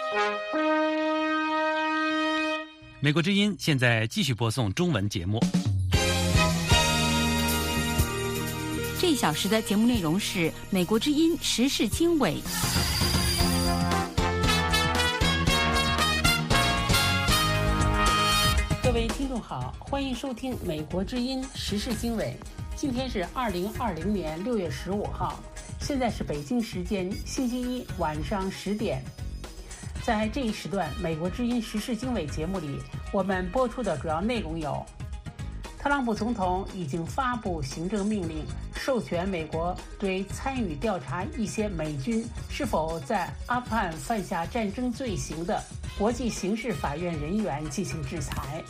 美国之音现在继续播送中文节目。 这一小时的节目内容是美国之音时事经纬。 各位听众好，欢迎收听美国之音时事经纬。今天是2020年6月15号，现在是北京时间星期一晚上10点。在这一时段美国之音时事经纬节目里，我们播出的主要内容有：特朗普总统已经发布行政命令，授权美国对参与调查一些美军是否在阿富汗犯下战争罪行的国际刑事法院人员进行制裁。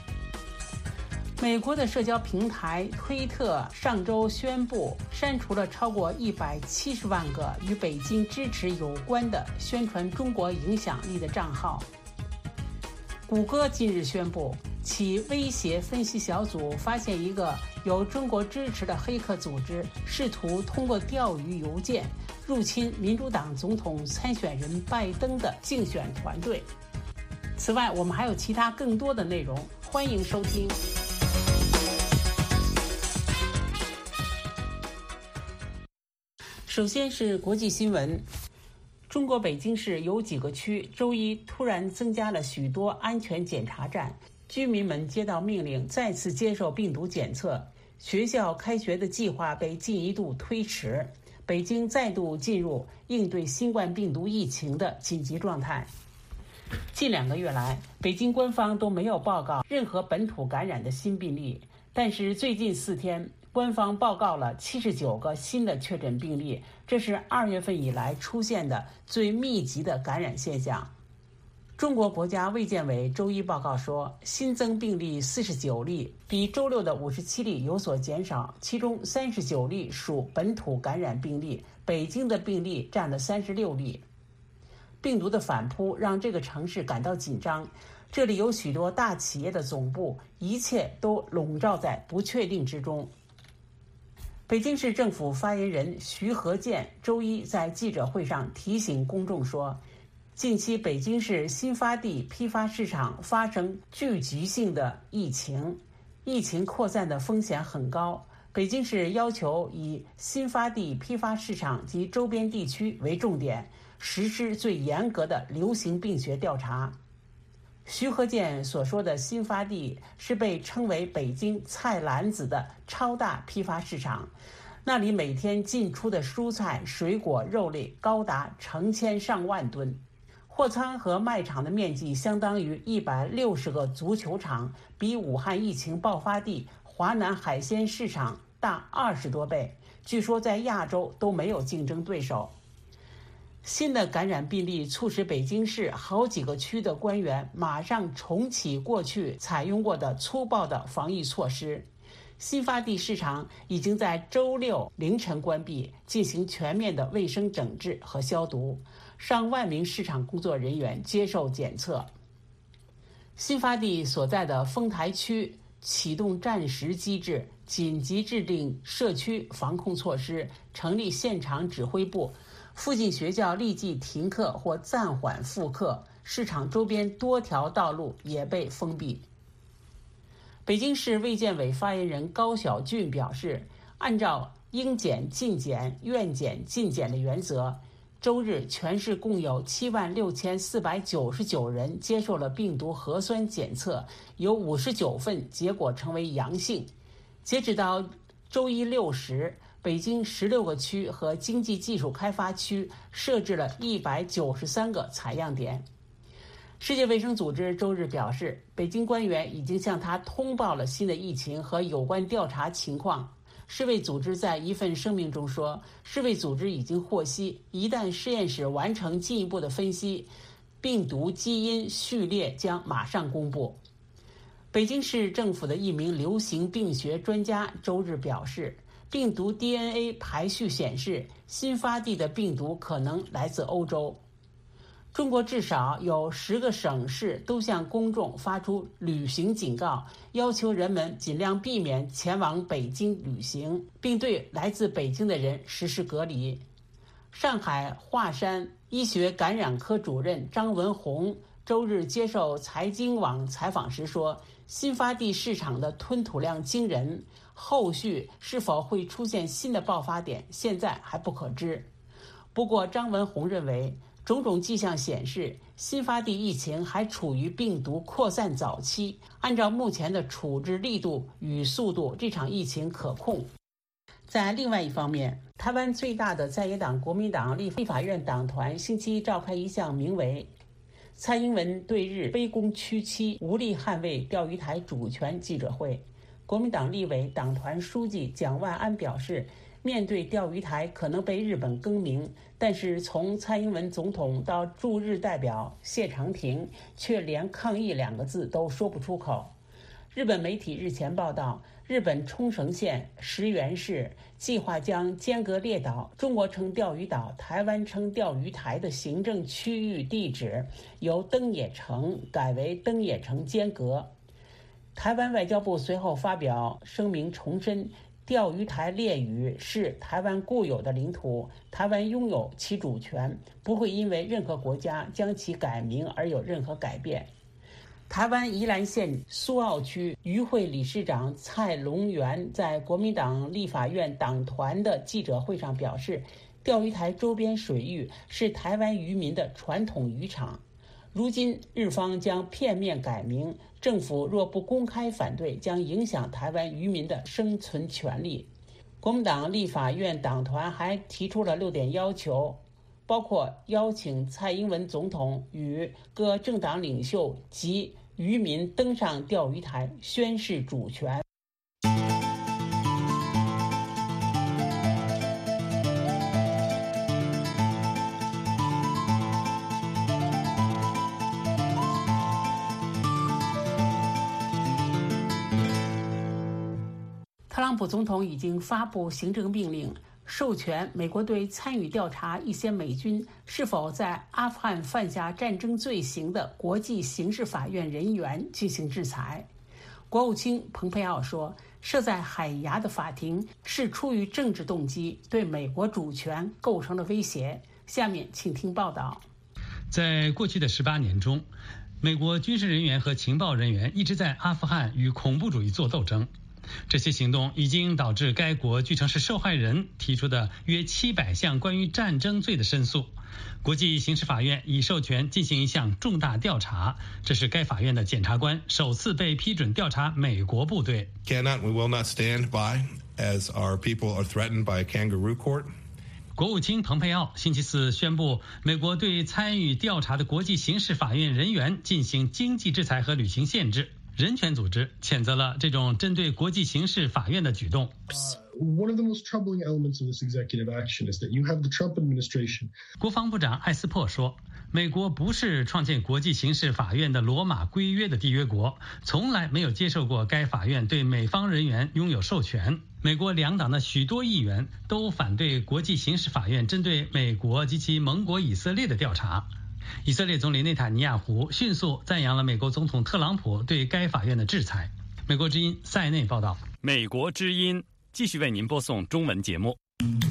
美国的社交平台推特上周宣布删除了超过170万个与北京支持有关的宣传中国影响力的账号。谷歌今日宣布，其威胁分析小组发现一个由中国支持的黑客组织试图通过钓鱼邮件入侵民主党总统参选人拜登的竞选团队。此外，我们还有其他更多的内容，欢迎收听。首先是国际新闻。中国北京市有几个区周一突然增加了许多安全检查站，居民们接到命令再次接受病毒检测，学校开学的计划被进一步推迟，北京再度进入应对新冠病毒疫情的紧急状态。近2个月来，北京官方都没有报告任何本土感染的新病例，但是最近4天官方报告了79个新的确诊病例，这是2月份以来出现的最密集的感染现象。中国国家卫健委周一报告说，新增病例49例，比周六的57例有所减少，其中39例属本土感染病例，北京的病例占了36例。病毒的反扑让这个城市感到紧张，这里有许多大企业的总部，一切都笼罩在不确定之中。北京市政府发言人徐和建周一在记者会上提醒公众说，近期北京市新发地批发市场发生聚集性的疫情扩散的风险很高。北京市要求以新发地批发市场及周边地区为重点，实施最严格的流行病学调查。徐和建所说的新发地是被称为北京菜篮子的超大批发市场，那里每天进出的蔬菜、水果、肉类高达成千上万吨，货仓和卖场的面积相当于160个足球场，比武汉疫情爆发地华南海鲜市场大20多倍，据说在亚洲都没有竞争对手。新的感染病例促使北京市好几个区的官员马上重启过去采用过的粗暴的防疫措施。新发地市场已经在周六凌晨关闭，进行全面的卫生整治和消毒，上万名市场工作人员接受检测。新发地所在的丰台区启动战时机制，紧急制定社区防控措施，成立现场指挥部，附近学校立即停课或暂缓复课，市场周边多条道路也被封闭。北京市卫健委发言人高晓俊表示，按照应检尽检、愿检尽检的原则，周日全市共有76499人接受了病毒核酸检测，有59份结果成为阳性。截止到周一6时，北京16个区和经济技术开发区设置了193个采样点。世界卫生组织周日表示，北京官员已经向他通报了新的疫情和有关调查情况。世卫组织在一份声明中说，世卫组织已经获悉，一旦实验室完成进一步的分析，病毒基因序列将马上公布。北京市政府的一名流行病学专家周日表示，病毒 DNA 排序显示，新发地的病毒可能来自欧洲。中国至少有10个省市都向公众发出旅行警告，要求人们尽量避免前往北京旅行，并对来自北京的人实施隔离。 上海华山医学感染科主任张文宏周日接受财经网采访时说，新发地市场的吞吐量惊人，后续是否会出现新的爆发点，现在还不可知。不过张文宏认为，种种迹象显示，新发地疫情还处于病毒扩散早期，按照目前的处置力度与速度，这场疫情可控。在另外一方面，台湾最大的在野党国民党立法院党团星期一召开一项名为蔡英文对日卑躬屈膝，无力捍卫钓鱼台主权记者会。国民党立委党团书记蒋万安表示，面对钓鱼台可能被日本更名，但是从蔡英文总统到驻日代表谢长廷，却连抗议2个字都说不出口。日本媒体日前报道，日本冲绳县石垣市计划将间隔列岛，中国称钓鱼岛，台湾称钓鱼台的行政区域地址由登野城改为登野城间隔。台湾外交部随后发表声明，重申钓鱼台列屿是台湾固有的领土，台湾拥有其主权，不会因为任何国家将其改名而有任何改变。台湾宜兰县苏澳区渔会理事长蔡龙元在国民党立法院党团的记者会上表示，钓鱼台周边水域是台湾渔民的传统渔场，如今日方将片面改名，政府若不公开反对，将影响台湾渔民的生存权利。国民党立法院党团还提出了6点要求，包括邀请蔡英文总统与各政党领袖及渔民登上钓鱼台宣示主权。特朗普总统已经发布行政命令，授权美国队参与调查一些美军是否在阿富汗犯下战争罪行的国际刑事法院人员进行制裁。国务卿蓬佩奥说，设在海牙的法庭是出于政治动机，对美国主权构成了威胁。下面请听报道。 在过去的18年中，美国军事人员和情报人员一直在阿富汗与恐怖主义做斗争。这些行动已经导致该国据称是受害人提出的约700项关于战争罪的申诉。国际刑事法院已授权进行一项重大调查，这是该法院的检察官首次被批准调查美国部队。 We will not stand by as our people are threatened by a kangaroo court. 国务卿蓬佩奥星期四宣布，美国对参与调查的国际刑事法院人员进行经济制裁和旅行限制。人权组织谴责了这种针对国际刑事法院的举动。 One of the most troubling elements of this executive action is that you have the Trump administration. 国防部长艾斯珀说，美国不是创建国际刑事法院的罗马规约的缔约国，从来没有接受过该法院对美方人员拥有授权。美国两党的许多议员都反对国际刑事法院针对美国及其盟国以色列的调查。以色列总理内塔尼亚胡迅速赞扬了美国总统特朗普对该法院的制裁。美国之音塞内报道。 美国之音继续为您播送中文节目。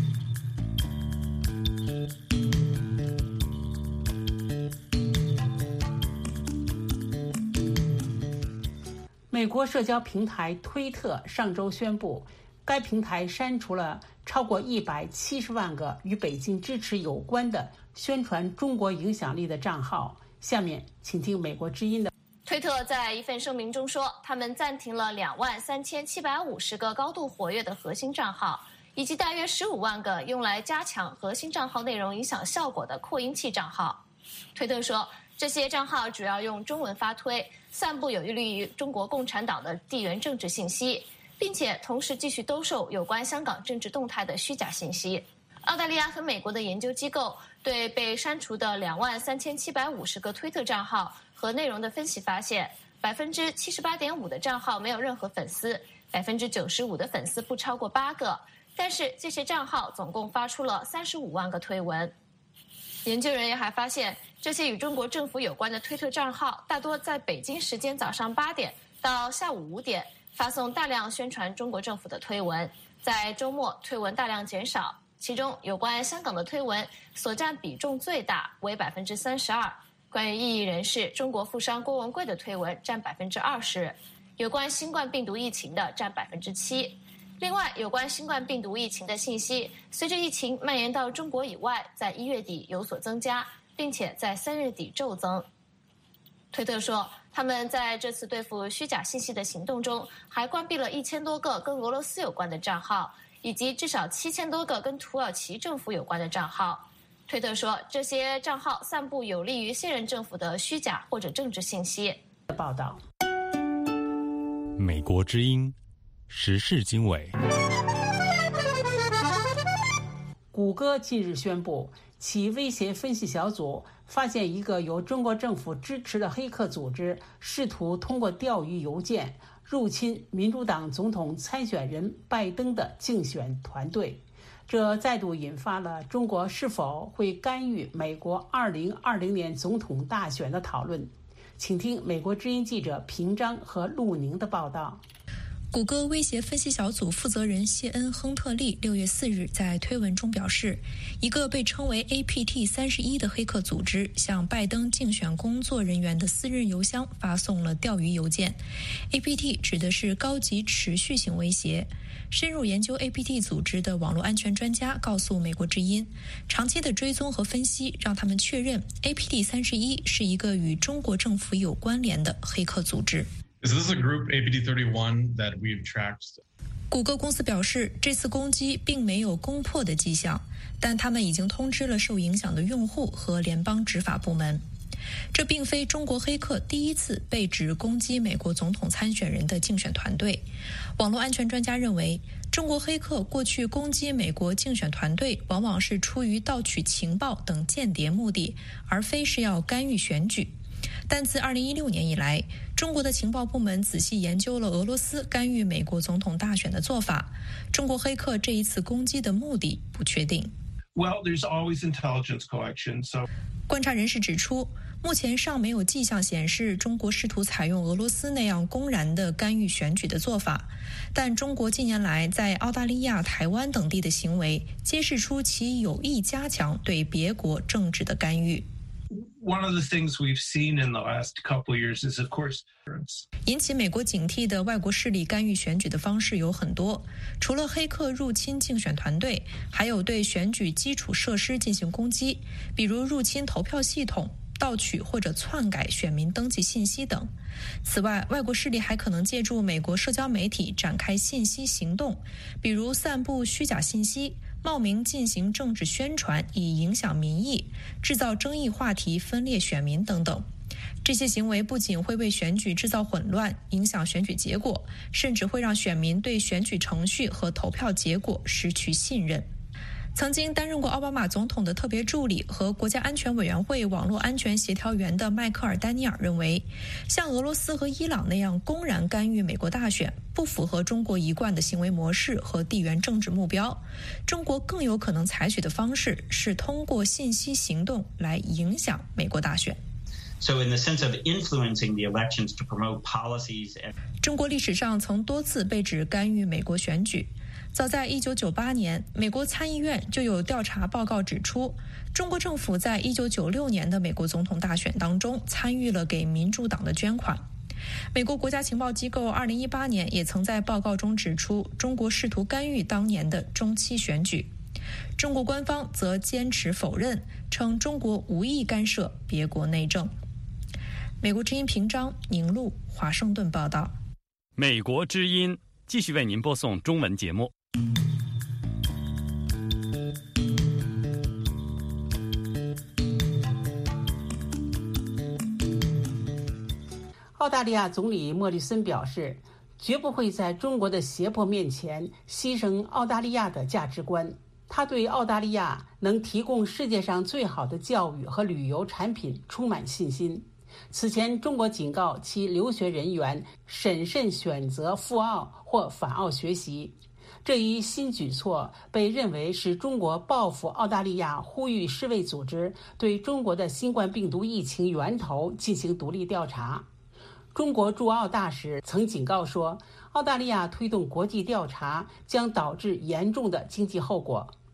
美国社交平台推特上周宣布，该平台删除了超过170万个与北京支持有关的宣传中国影响力的账号。下面请听美国之音的。 推特在一份声明中说，他们暂停了23750个高度活跃的核心账号，以及大约15万个用来加强核心账号内容影响效果的扩音器账号。推特说，这些账号主要用中文发推，散布有利于中国共产党的地缘政治信息，并且同时继续兜售有关香港政治动态的虚假信息。澳大利亚和美国的研究机构对被删除的23750个推特账号和内容的分析发现，78.5%的账号没有任何粉丝，95%的粉丝不超过8个，但是这些账号总共发出了35万个推文。研究人员还发现，这些与中国政府有关的推特账号大多在北京时间早上8点到下午5点发送大量宣传中国政府的推文，在周末推文大量减少。 其中有关香港的推文所占比重最大，为32%。关于异议人士中国富商郭文贵的推文占20%，有关新冠病毒疫情的占7%。另外，有关新冠病毒疫情的信息，随着疫情蔓延到中国以外，在1月底有所增加，并且在3月底骤增。推特说，他们在这次对付虚假信息的行动中，还关闭了1000多个跟俄罗斯有关的账号，以及至少7000多个跟土耳其政府有关的账号。推特说，这些账号散布有利于现任政府的虚假或者政治信息。 报道。 美国之音时事经纬。 谷歌近日宣布，其威胁分析小组发现一个由中国政府支持的黑客组织试图通过钓鱼邮件入侵民主党总统参选人拜登的竞选团队。这再度引发了中国是否会干预美国2020年总统大选的讨论。请听美国之音记者平章和陆宁的报道。 谷歌威胁分析小组负责人谢恩·亨特利6月4日在推文中表示，一个被称为 APT31 的黑客组织向拜登竞选工作人员的私人邮箱发送了钓鱼邮件。APT 指的是高级持续性威胁。深入研究 APT 组织的网络安全专家告诉美国之音，长期的追踪和分析让他们确认 APT31 是一个与中国政府有关联的黑客组织。 Is this a group APT31 that we've tracked? 谷歌公司表示，这次攻击并没有攻破的迹象，但他们已经通知了受影响的用户和联邦执法部门。这并非中国黑客第一次被指攻击美国总统参选人的竞选团队。网络安全专家认为，中国黑客过去攻击美国竞选团队往往是出于盗取情报等间谍目的，而非是要干预选举。但自2016年以来，中国的情报部门仔细研究了俄罗斯干预美国总统大选的做法。中国黑客这一次攻击的目的不确定。 Well, there's always intelligence collection, so... 观察人士指出，目前尚没有迹象显示中国试图采用俄罗斯那样公然的干预选举的做法，但中国近年来在澳大利亚、台湾等地的行为揭示出其有意加强对别国政治的干预。 One of the things we've seen in the last couple of years is, of course, 引起美国警惕的外国势力干预选举的方式有很多，除了黑客入侵竞选团队，还有对选举基础设施进行攻击，比如入侵投票系统、盗取或者篡改选民登记信息等。此外，外国势力还可能借助美国社交媒体展开信息行动，比如散布虚假信息、冒名进行政治宣传以影响民意、制造争议话题分裂选民等等。这些行为不仅会为选举制造混乱，影响选举结果，甚至会让选民对选举程序和投票结果失去信任。曾经担任过奥巴马总统的特别助理和国家安全委员会网络安全协调员的迈克尔·丹尼尔认为，像俄罗斯和伊朗那样公然干预美国大选，不符合中国一贯的行为模式和地缘政治目标。中国更有可能采取的方式是通过信息行动来影响美国大选。 So in the sense of influencing the elections to promote policies, 中国历史上曾多次被指干预美国选举。早在1998年，美国参议院就有调查报告指出，中国政府在1996年的美国总统大选当中参与了给民主党的捐款。美国国家情报机构2018年也曾在报告中指出，中国试图干预当年的中期选举。中国官方则坚持否认，称中国无意干涉别国内政。美国之音平章、宁路，华盛顿报道。 美国之音继续为您播送中文节目。 澳大利亚总理莫里森表示，绝不会在中国的胁迫面前牺牲澳大利亚的价值观。他对澳大利亚能提供世界上最好的教育和旅游产品充满信心。此前，中国警告其留学人员审慎选择赴澳或返澳学习。这一新举措被认为是中国报复澳大利亚呼吁世卫组织对中国的新冠病毒疫情源头进行独立调查。中国驻澳大使曾警告说，澳大利亚推动国际调查将导致严重的经济后果。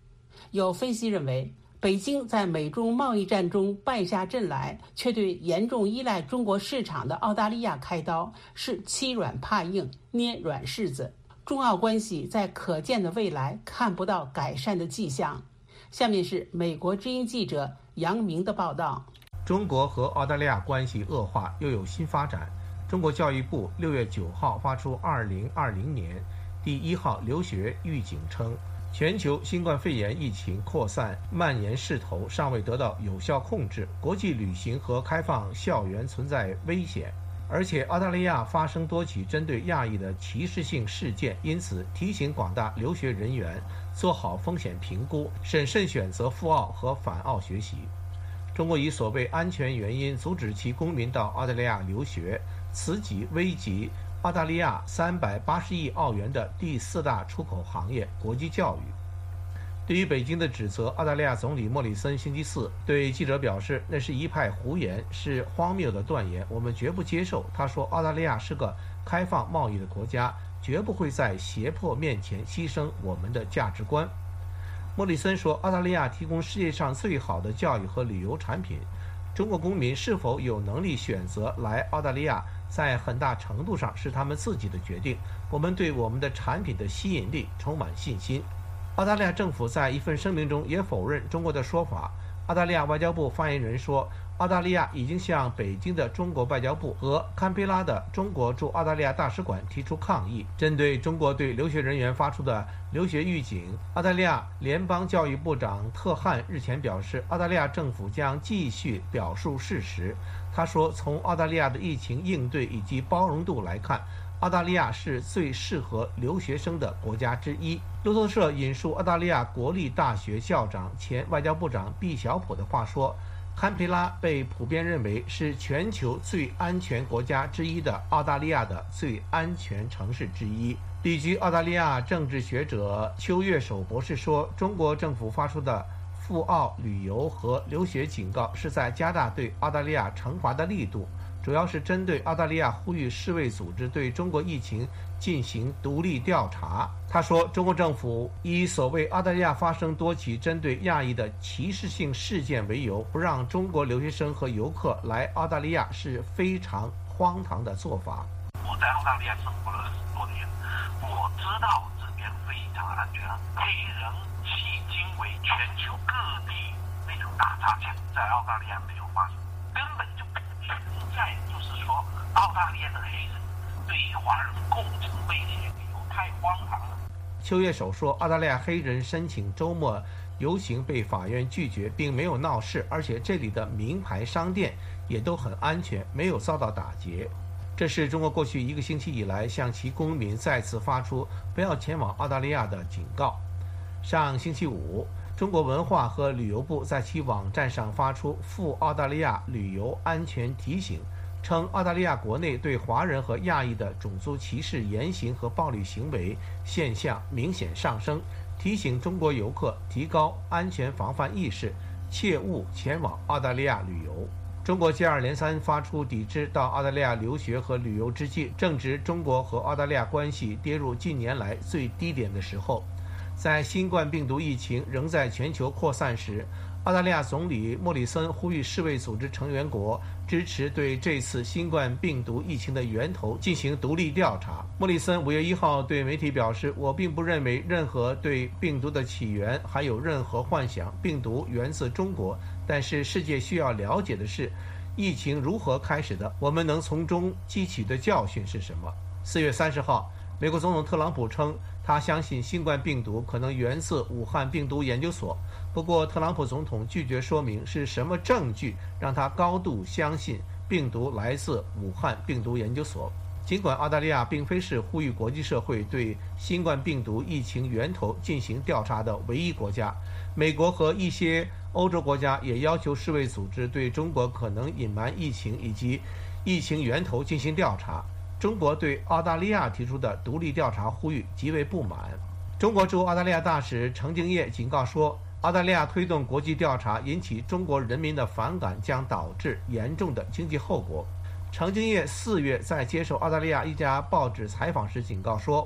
有分析认为，北京在美中贸易战中败下阵来，却对严重依赖中国市场的澳大利亚开刀，是欺软怕硬，捏软柿子。中澳关系在可见的未来看不到改善的迹象。下面是美国之音记者杨明的报道。 中国和澳大利亚关系恶化又有新发展。中国教育部6月9号发出2020年第1号留学预警称，全球新冠肺炎疫情扩散蔓延势头尚未得到有效控制，国际旅行和开放校园存在危险。而且澳大利亚发生多起针对亚裔的歧视性事件，因此提醒广大留学人员做好风险评估，审慎选择赴澳和返澳学习。中国以所谓安全原因阻止其公民到澳大利亚留学，此举危及澳大利亚380亿澳元的第4大出口行业——国际教育。对于北京的指责，澳大利亚总理莫里森星期四对记者表示，那是一派胡言，是荒谬的断言，我们绝不接受。他说，澳大利亚是个开放贸易的国家，绝不会在胁迫面前牺牲我们的价值观。莫里森说，澳大利亚提供世界上最好的教育和旅游产品，中国公民是否有能力选择来澳大利亚，在很大程度上是他们自己的决定。我们对我们的产品的吸引力充满信心。澳大利亚政府在一份声明中也否认中国的说法。澳大利亚外交部发言人说，澳大利亚已经向北京的中国外交部和堪培拉的中国驻澳大利亚大使馆提出抗议，针对中国对留学人员发出的留学预警。澳大利亚联邦教育部长特汉日前表示，澳大利亚政府将继续表述事实。他说，从澳大利亚的疫情应对以及包容度来看，澳大利亚是最适合留学生的国家之一。路透社引述澳大利亚国立大学校长、前外交部长毕晓普的话说，堪培拉被普遍认为是全球最安全国家之一的澳大利亚的最安全城市之一。旅居澳大利亚政治学者邱月守博士说，中国政府发出的赴澳旅游和留学警告是在加大对澳大利亚惩罚的力度，主要是针对澳大利亚呼吁世卫组织对中国疫情进行独立调查。他说，中国政府以所谓澳大利亚发生多起针对亚裔的歧视性事件为由，不让中国留学生和游客来澳大利亚是非常荒唐的做法。 我在澳大利亚生活了10多年，我知道这边非常安全。黑人迄今为全球各地那种打砸抢，在澳大利亚没有发生，根本就不存在。就是说，澳大利亚的黑人对华人构成威胁，太荒唐了。 邱月守说，澳大利亚黑人申请周末游行被法院拒绝，并没有闹事，而且这里的名牌商店也都很安全，没有遭到打劫。这是中国过去1个星期以来向其公民再次发出不要前往澳大利亚的警告。上星期五，中国文化和旅游部在其网站上发出赴澳大利亚旅游安全提醒，称澳大利亚国内对华人和亚裔的种族歧视言行和暴力行为现象明显上升，提醒中国游客提高安全防范意识，切勿前往澳大利亚旅游。中国接二连三发出抵制到澳大利亚留学和旅游之际，正值中国和澳大利亚关系跌入近年来最低点的时候。在新冠病毒疫情仍在全球扩散时，澳大利亚总理莫里森呼吁世卫组织成员国支持对这次新冠病毒疫情的源头进行独立调查。莫里森5月1号对媒体表示，我并不认为任何对病毒的起源还有任何幻想，病毒源自中国，但是世界需要了解的是，疫情如何开始的，我们能从中汲取的教训是什么。4月30号，美国总统特朗普称，他相信新冠病毒可能源自武汉病毒研究所。不过，特朗普总统拒绝说明是什么证据让他高度相信病毒来自武汉病毒研究所。尽管澳大利亚并非是呼吁国际社会对新冠病毒疫情源头进行调查的唯一国家，美国和一些欧洲国家也要求世卫组织对中国可能隐瞒疫情以及疫情源头进行调查。中国对澳大利亚提出的独立调查呼吁极为不满。中国驻澳大利亚大使程敬业警告说，澳大利亚推动国际调查引起中国人民的反感，将导致严重的经济后果。程敬业4月在接受澳大利亚一家报纸采访时警告说，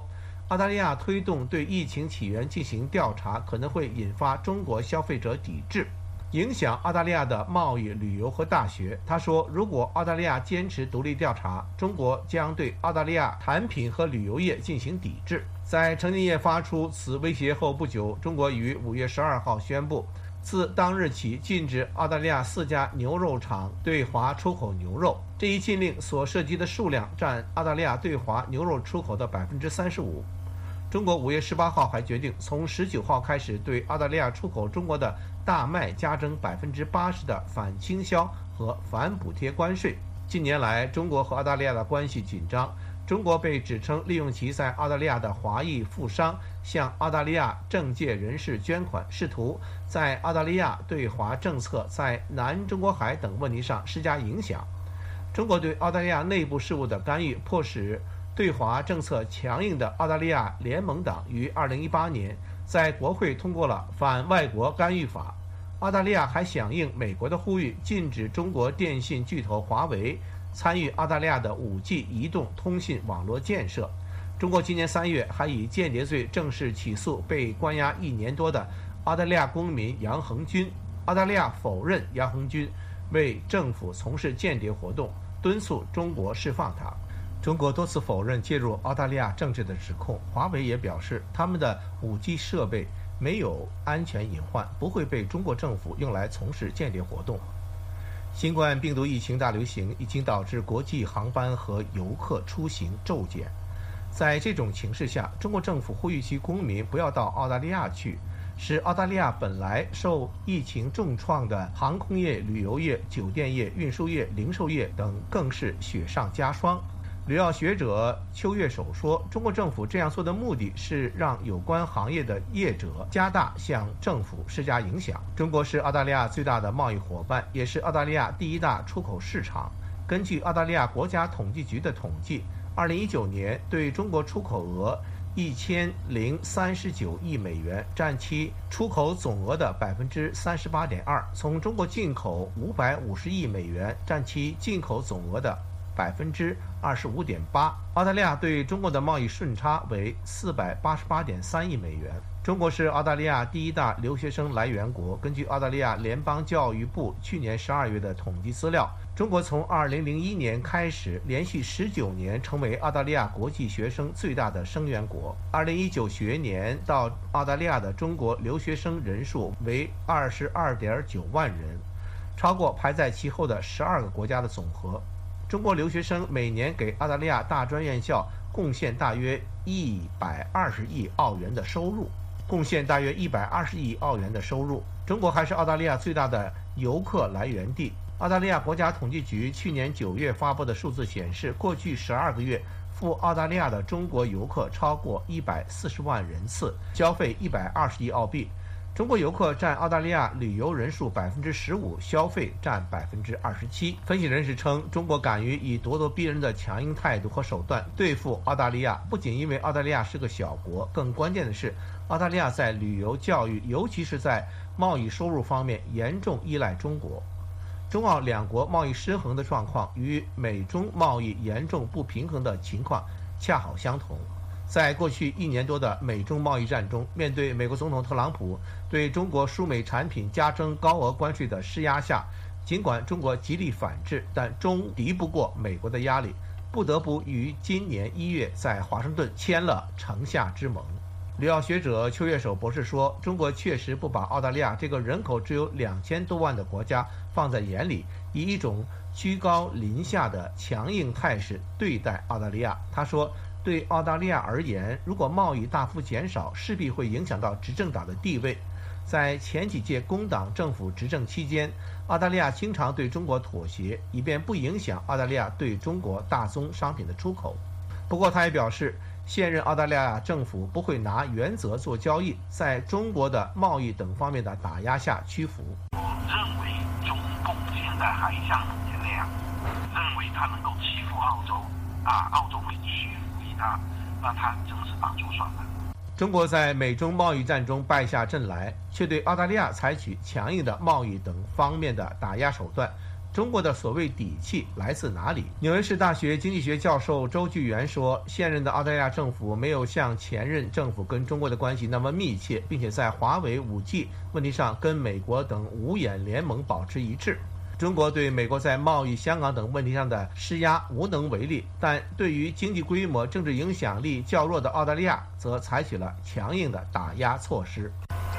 澳大利亚推动对疫情起源进行调查，可能会引发中国消费者抵制，影响澳大利亚的贸易、旅游和大学。他说，如果澳大利亚坚持独立调查，中国将对澳大利亚产品和旅游业进行抵制。在成建业发出此威胁后不久，中国于5月12号宣布，自当日起禁止澳大利亚4家牛肉厂对华出口牛肉。这一禁令所涉及的数量占澳大利亚对华牛肉出口的35%。中国5月18号还决定从19号开始对澳大利亚出口中国的大麦加征80%的反倾销和反补贴关税。近年来，中国和澳大利亚的关系紧张。中国被指称利用其在澳大利亚的华裔富商向澳大利亚政界人士捐款，试图在澳大利亚对华政策在南中国海等问题上施加影响。中国对澳大利亚内部事务的干预，迫使对华政策强硬的澳大利亚联盟党于2018年在国会通过了反外国干预法。澳大利亚还响应美国的呼吁，禁止中国电信巨头华为参与澳大利亚的5G 移动通信网络建设。中国今年3月还以间谍罪正式起诉被关押1年多的澳大利亚公民杨恒军。澳大利亚否认杨恒军为政府从事间谍活动，敦促中国释放他。中国多次否认介入澳大利亚政治的指控。华为也表示，他们的5G 设备没有安全隐患，不会被中国政府用来从事间谍活动。新冠病毒疫情大流行已经导致国际航班和游客出行骤减。在这种情势下，中国政府呼吁其公民不要到澳大利亚去，使澳大利亚本来受疫情重创的航空业、旅游业、酒店业、运输业、零售业等更是雪上加霜。旅药学者邱月守说，中国政府这样做的目的是让有关行业的业者加大向政府施加影响。中国是澳大利亚最大的贸易伙伴，也是澳大利亚第1大出口市场。根据澳大利亚国家统计局的统计，2019年对中国出口额1039亿美元，占其出口总额的38.2%。从中国进口550亿美元，占其进口总额的25.8%。澳大利亚对中国的贸易顺差为488.3亿美元。中国是澳大利亚第1大留学生来源国。根据澳大利亚联邦教育部去年12月的统计资料，中国从2001年开始，连续19年成为澳大利亚国际学生最大的生源国。2019学年到澳大利亚的中国留学生人数为22.9万人，超过排在其后的12个国家的总和。中国留学生每年给澳大利亚大专院校贡献大约120亿澳元的收入。中国还是澳大利亚最大的游客来源地。澳大利亚国家统计局去年9月发布的数字显示，过去12个月赴澳大利亚的中国游客超过140万人次，消费120亿澳币。中国游客占澳大利亚旅游人数15%，消费占27%。分析人士称，中国敢于以咄咄逼人的强硬态度和手段对付澳大利亚，不仅因为澳大利亚是个小国，更关键的是，澳大利亚在旅游、教育，尤其是在贸易收入方面严重依赖中国。中澳两国贸易失衡的状况与美中贸易严重不平衡的情况恰好相同。在过去1年多的美中贸易战中，面对美国总统特朗普对中国输美产品加征高额关税的施压下，尽管中国极力反制，但终敌不过美国的压力，不得不于今年1月在华盛顿签了城下之盟。旅药学者邱月守博士说，中国确实不把澳大利亚这个人口只有2000多万的国家放在眼里，以一种居高临下的强硬态势对待澳大利亚。他说，对澳大利亚而言，如果贸易大幅减少，势必会影响到执政党的地位。在前几届工党政府执政期间，澳大利亚经常对中国妥协，以便不影响澳大利亚对中国大宗商品的出口。不过他也表示，现任澳大利亚政府不会拿原则做交易，在中国的贸易等方面的打压下屈服。 我认为中共现在还像以前那样，认为他能够欺负澳洲，澳洲会屈服于他，那他真是打错算盘。 中国在美中贸易战中败下阵来，却对澳大利亚采取强硬的贸易等方面的打压手段， 中国的所谓底气来自哪里？纽约市大学经济学教授周巨源说，现任的澳大利亚政府没有像前任政府跟中国的关系那么密切，并且在华为 5G 问题上跟美国等五眼联盟保持一致。中国对美国在贸易、香港等问题上的施压无能为力，但对于经济规模、政治影响力较弱的澳大利亚，则采取了强硬的打压措施。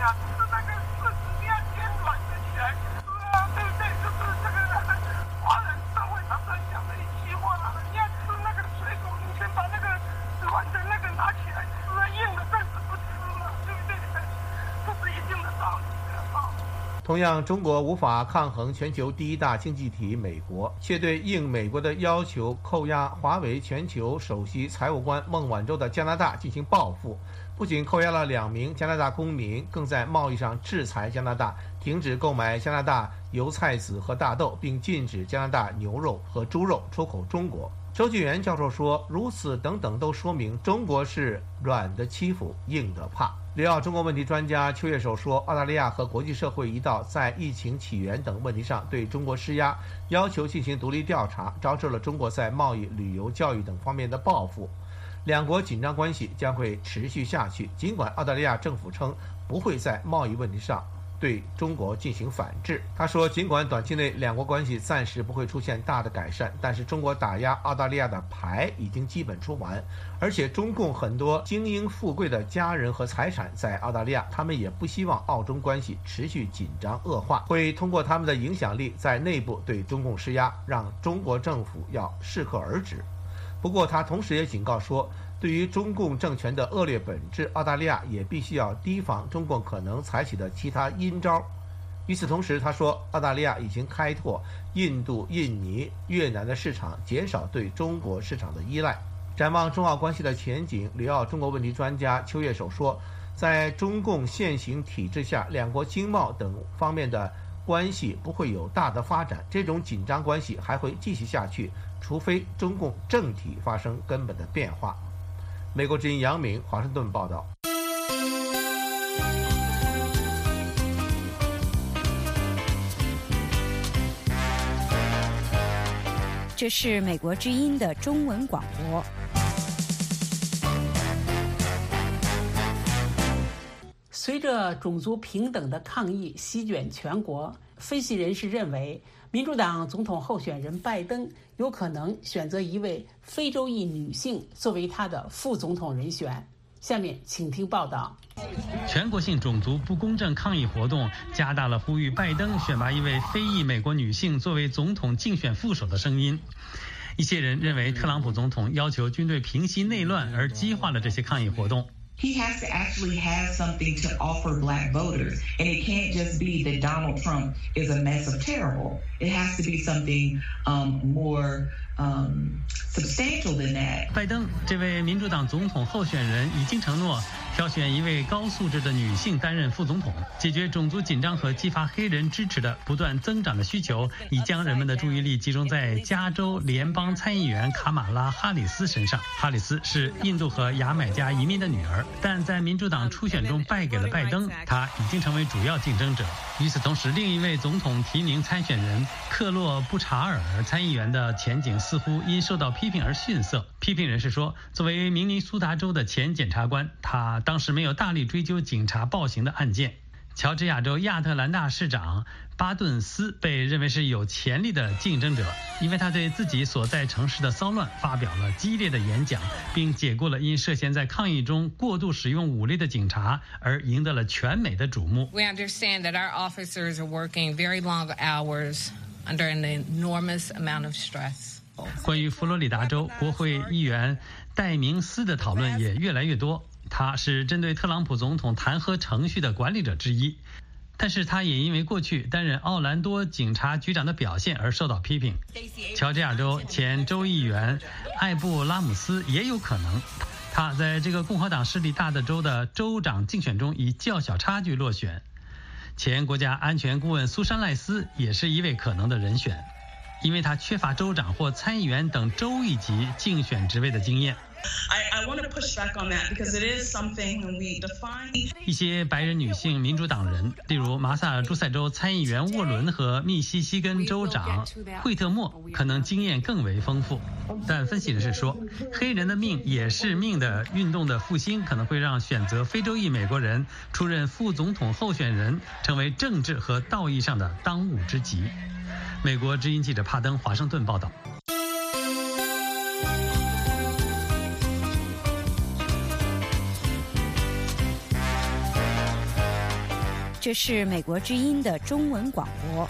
同样，中国无法抗衡全球第一大经济体美国，却对应美国的要求扣押华为全球首席财务官孟晚舟的加拿大进行报复。不仅扣押了2名加拿大公民，更在贸易上制裁加拿大，停止购买加拿大油菜籽和大豆，并禁止加拿大牛肉和猪肉出口中国。周巨源教授说，如此等等都说明中国是软的欺负，硬的怕。里奥中国问题专家邱月守说，澳大利亚和国际社会一道在疫情起源等问题上对中国施压，要求进行独立调查，招致了中国在贸易、旅游、教育等方面的报复。两国紧张关系将会持续下去，尽管澳大利亚政府称不会在贸易问题上对中国进行反制。他说，尽管短期内两国关系暂时不会出现大的改善，但是中国打压澳大利亚的牌已经基本出完，而且中共很多精英富贵的家人和财产在澳大利亚，他们也不希望澳中关系持续紧张恶化，会通过他们的影响力在内部对中共施压，让中国政府要适可而止。不过他同时也警告说，对于中共政权的恶劣本质，澳大利亚也必须要提防中共可能采取的其他阴招。与此同时，他说，澳大利亚已经开拓印度、印尼、越南的市场，减少对中国市场的依赖。展望中澳关系的前景，里奥中国问题专家邱月守说，在中共现行体制下，两国经贸等方面的关系不会有大的发展，这种紧张关系还会继续下去，除非中共政体发生根本的变化。美国之音杨明华盛顿报道。 这是美国之音的中文广播。 随着种族平等的抗议席卷全国，分析人士认为，民主党总统候选人拜登有可能选择一位非洲裔女性作为他的副总统人选。下面请听报道。 全国性种族不公正抗议活动加大了呼吁拜登选拔一位非裔美国女性作为总统竞选副手的声音。一些人认为特朗普总统要求军队平息内乱而激化了这些抗议活动。 He has to actually have something to offer black voters. And it can't just be that Donald Trump is a mess of terrible. It has to be something more substantial than that. 拜登这位民主党总统候选人已经承诺挑选一位高素质的女性担任副总统，解决种族紧张和激发黑人支持的不断增长的需求，以将人们的注意力集中在加州联邦参议员卡马拉·哈里斯身上。哈里斯是印度和牙买加移民的女儿，但在民主党初选中败给了拜登，她已经成为主要竞争者。与此同时，另一位总统提名参选人克洛布查尔参议员的前景似乎因受到批评而逊色。批评人士说，作为明尼苏达州的前检察官，他当时没有大力追究警察暴行的案件。乔治亚州亚特兰大市长巴顿斯被认为是有潜力的竞争者，因为他对自己所在城市的骚乱发表了激烈的演讲，并解雇了因涉嫌在抗议中过度使用武力的警察，而赢得了全美的瞩目。 We understand that our officers are working very long hours under an enormous amount of stress. 关于佛罗里达州国会议员戴明斯的讨论也越来越多，他是针对特朗普总统弹劾程序的管理者之一，但是他也因为过去担任奥兰多警察局长的表现而受到批评。乔治亚州前州议员艾布拉姆斯也有可能，他在这个共和党势力大的州的州长竞选中以较小差距落选。前国家安全顾问苏珊赖斯也是一位可能的人选，因为他缺乏州长或参议员等州一级竞选职位的经验。 I want to push back on that because it is something when we define. 一些白人女性民主党人，例如麻萨诸塞州参议员沃伦和密西西根州长惠特莫，可能经验更为丰富。但分析人士说，黑人的命也是命的运动的复兴，可能会让选择非洲裔美国人出任副总统候选人成为政治和道义上的当务之急。美国之音记者帕登华盛顿报道。 这是美国之音的中文广播。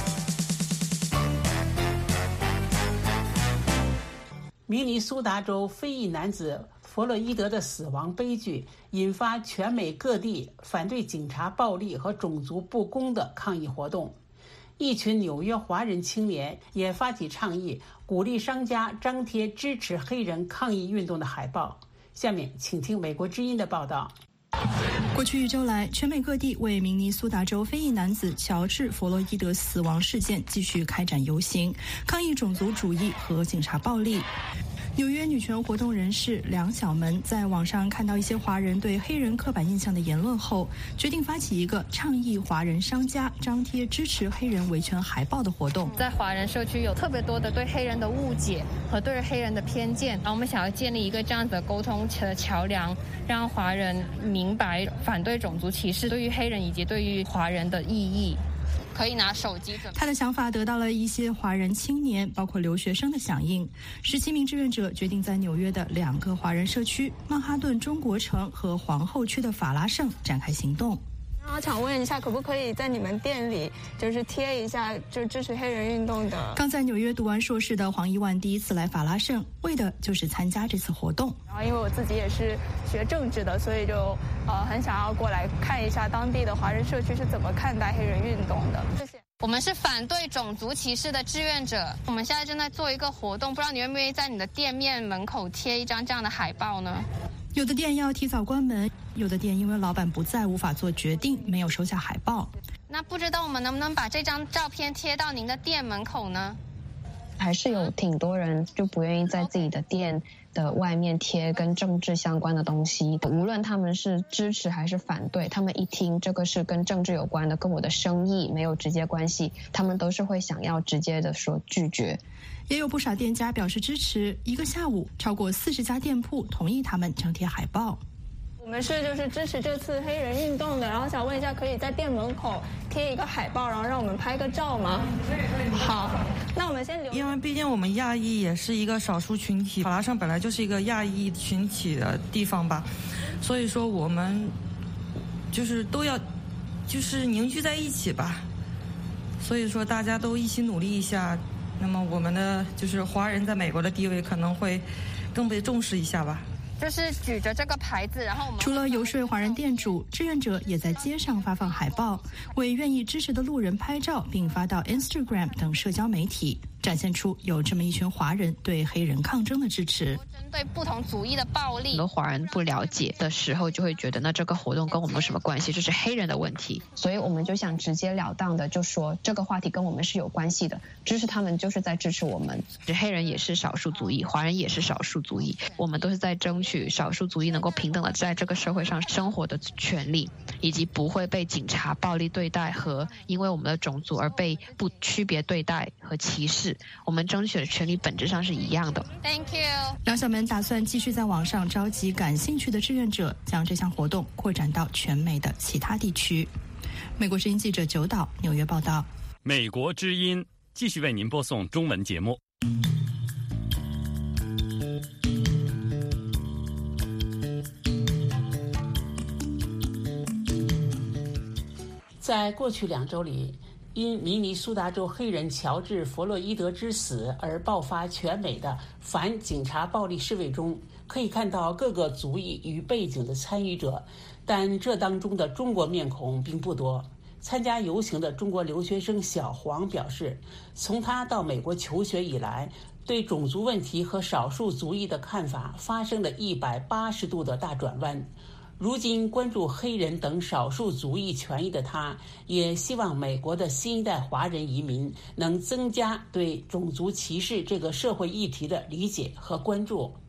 明尼苏达州非裔男子弗洛伊德的死亡悲剧引发全美各地反对警察暴力和种族不公的抗议活动。一群纽约华人青年也发起倡议，鼓励商家张贴支持黑人抗议运动的海报。下面请听美国之音的报道。 过去1周来，全美各地为明尼苏达州非裔男子乔治·弗洛伊德死亡事件继续开展游行，抗议种族主义和警察暴力。纽约女权活动人士梁小门在网上看到一些华人对黑人刻板印象的言论后，决定发起一个倡议华人商家张贴支持黑人维权海报的活动。 在华人社区有特别多的对黑人的误解和对黑人的偏见，然后我们想要建立一个这样子的沟通的桥梁，让华人明白反对种族歧视对于黑人以及对于华人的意义。可以拿手机。 他的想法得到了一些华人青年，包括留学生的响应。17名志愿者决定在纽约的2个华人社区——曼哈顿中国城和皇后区的法拉盛展开行动。 我想问一下，可不可以在你们店里就是贴一下就支持黑人运动的？ 刚在纽约读完硕士的黄一万第一次来法拉盛，为的就是参加这次活动。 然后因为我自己也是学政治的，所以就很想要过来看一下当地的华人社区是怎么看待黑人运动的。谢谢。 我们是反对种族歧视的志愿者，我们现在正在做一个活动，不知道你愿不愿意在你的店面门口贴一张这样的海报呢？ 有的店要提早关门，有的店因为老板不在无法做决定，没有收下海报。 那不知道我们能不能把这张照片贴到您的店门口呢？ 还是有挺多人就不愿意在自己的店的外面贴跟政治相关的东西，无论他们是支持还是反对，他们一听这个是跟政治有关的，跟我的生意没有直接关系，他们都是会想要直接的说拒绝。 也有不少店家表示支持，一个下午超过40家店铺同意他们张贴海报。 我们是就是支持这次黑人运动的，然后想问一下，可以在店门口贴一个海报，然后让我们拍个照吗？好，那我们先留。 因为毕竟我们亚裔也是一个少数群体，法拉盛本来就是一个亚裔群体的地方吧，所以说我们就是都要就是凝聚在一起吧，所以说大家都一起努力一下，那么我们的就是华人在美国的地位可能会更被重视一下吧。 就是举着这个牌子，然后我们除了游说华人店主，志愿者也在街上发放海报，为愿意支持的路人拍照，并发到 Instagram 等社交媒体，展现出有这么一群华人对黑人抗争的支持。 针对不同族裔的暴力， 很多华人不了解的时候，就会觉得那这个活动跟我们有什么关系？这是黑人的问题，所以我们就想直截了当的就说这个话题跟我们是有关系的，支持他们就是在支持我们。黑人也是少数族裔，华人也是少数族裔，我们都是在争取少数族裔能够平等的在这个社会上生活的权利，以及不会被警察暴力对待和因为我们的种族而被不区别对待和歧视。我们争取的权利本质上是一样的。 Thank you。 梁小门打算继续在网上召集感兴趣的志愿者，将这项活动扩展到全美的其他地区。美国之音记者九岛纽约报道。 美国之音继续为您播送中文节目。 在过去2周里，因明尼苏达州黑人乔治·弗洛伊德之死而爆发全美的反警察暴力示威中，可以看到各个族裔与背景的参与者，但这当中的中国面孔并不多。参加游行的中国留学生小黄表示，从他到美国求学以来，对种族问题和少数族裔的看法发生了180度的大转弯。如今关注黑人等少数族裔权益的他，也希望美国的新一代华人移民能增加对种族歧视这个社会议题的理解和关注。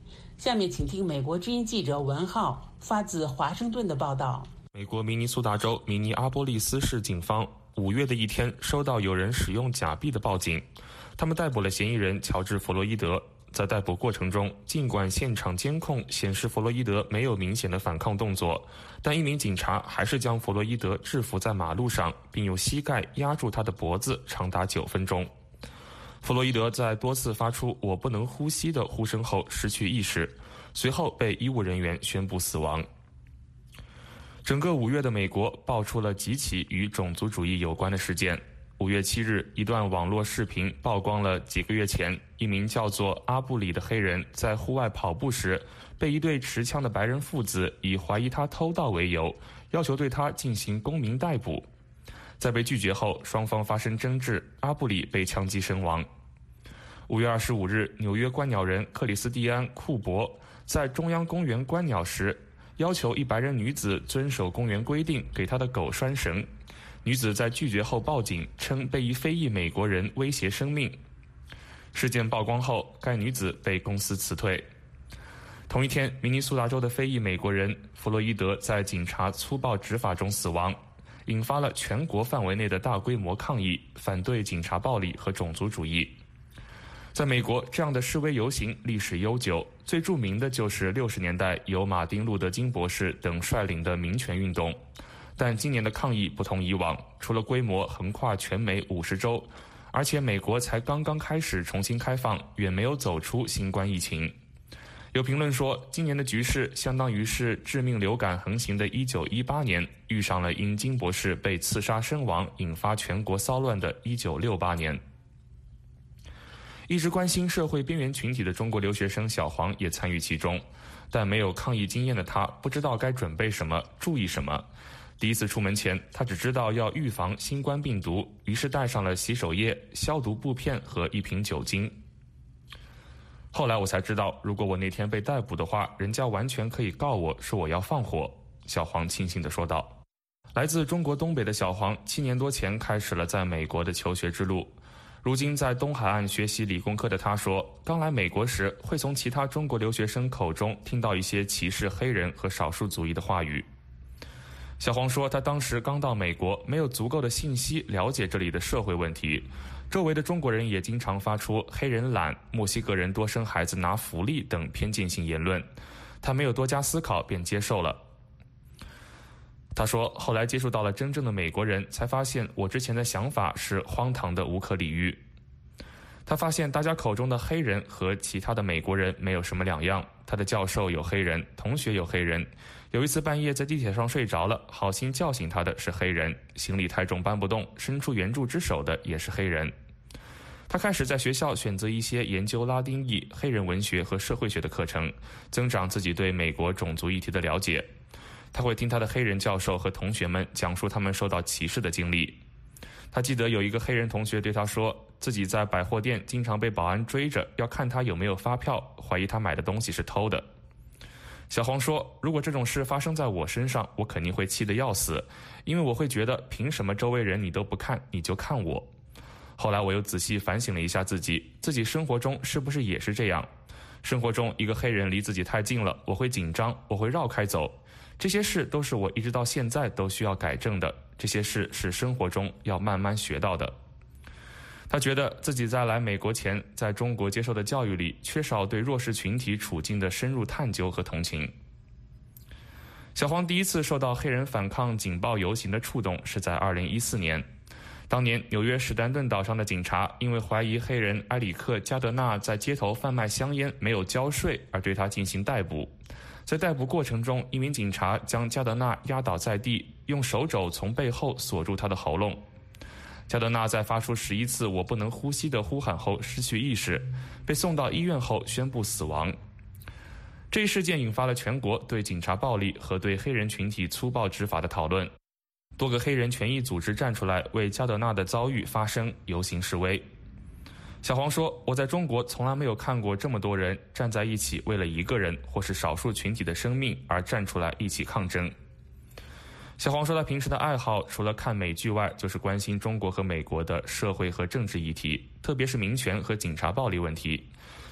下面请听美国之音记者文浩发自华盛顿的报道。 美国明尼苏达州明尼阿波利斯市警方5月的一天收到有人使用假币的报警，他们逮捕了嫌疑人乔治·弗洛伊德。在逮捕过程中，尽管现场监控显示弗洛伊德没有明显的反抗动作，但一名警察还是将弗洛伊德制服在马路上，并用膝盖压住他的脖子长达9分钟。弗洛伊德在多次发出“我不能呼吸”的呼声后失去意识，随后被医务人员宣布死亡。整个5月的美国爆出了几起与种族主义有关的事件。5月7日，一段网络视频曝光了几个月前一名叫做阿布里的黑人在户外跑步时，被一对持枪的白人父子以怀疑他偷盗为由，要求对他进行公民逮捕。在被拒绝后，双方发生争执，阿布里被枪击身亡。5月25日，纽约观鸟人克里斯蒂安·库珀在中央公园观鸟时，要求一白人女子遵守公园规定，给她的狗拴绳。女子在拒绝后报警，称被一非裔美国人威胁生命。事件曝光后，该女子被公司辞退。同一天，明尼苏达州的非裔美国人弗洛伊德在警察粗暴执法中死亡，引发了全国范围内的大规模抗议，反对警察暴力和种族主义。在美国，这样的示威游行历史悠久，最著名的就是60年代由马丁·路德·金博士等率领的民权运动。但今年的抗议不同以往，除了规模横跨全美50州，而且美国才刚刚开始重新开放，远没有走出新冠疫情。有评论说，今年的局势相当于是致命流感横行的1918年遇上了因金博士被刺杀身亡引发全国骚乱的1968年。一直关心社会边缘群体的中国留学生小黄也参与其中，但没有抗疫经验的他不知道该准备什么，注意什么。第一次出门前，他只知道要预防新冠病毒，于是带上了洗手液、消毒布片和一瓶酒精。后来我才知道，如果我那天被逮捕的话，人家完全可以告我说我要放火。小黄庆幸地说道。来自中国东北的小黄7年多前开始了在美国的求学之路。如今在东海岸学习理工科的他说，刚来美国时会从其他中国留学生口中听到一些歧视黑人和少数族裔的话语。小黄说，他当时刚到美国，没有足够的信息了解这里的社会问题，周围的中国人也经常发出黑人懒、墨西哥人多生孩子拿福利等偏见性言论，他没有多加思考便接受了。他说，后来接触到了真正的美国人，才发现我之前的想法是荒唐的无可理喻。他发现大家口中的黑人和其他的美国人没有什么两样，他的教授有黑人，同学有黑人。有一次半夜在地铁上睡着了，好心叫醒他的是黑人，行李太重搬不动，伸出援助之手的也是黑人。他开始在学校选择一些研究拉丁裔、黑人文学和社会学的课程，增长自己对美国种族议题的了解。他会听他的黑人教授和同学们讲述他们受到歧视的经历。他记得有一个黑人同学对他说，自己在百货店经常被保安追着，要看他有没有发票，怀疑他买的东西是偷的。小黄说，如果这种事发生在我身上，我肯定会气得要死，因为我会觉得凭什么周围人你都不看，你就看我。后来我又仔细反省了一下自己生活中是不是也是这样。生活中一个黑人离自己太近了，我会紧张，我会绕开走。这些事都是我一直到现在都需要改正的，这些事是生活中要慢慢学到的。他觉得自己在来美国前，在中国接受的教育里缺少对弱势群体处境的深入探究和同情。小黄第一次受到黑人反抗警报游行的触动是在2014年。当年纽约史丹顿岛上的警察因为怀疑黑人埃里克·加德纳在街头贩卖香烟没有交税而对他进行逮捕。在逮捕过程中，一名警察将加德纳压倒在地，用手肘从背后锁住他的喉咙。加德纳在发出11次我不能呼吸的呼喊后失去意识，被送到医院后宣布死亡。这一事件引发了全国对警察暴力和对黑人群体粗暴执法的讨论。多个黑人权益组织站出来为加德纳的遭遇发声，游行示威。小黄说，我在中国从来没有看过这么多人站在一起，为了一个人或是少数群体的生命而站出来一起抗争。小黄说，他平时的爱好除了看美剧外，就是关心中国和美国的社会和政治议题，特别是民权和警察暴力问题。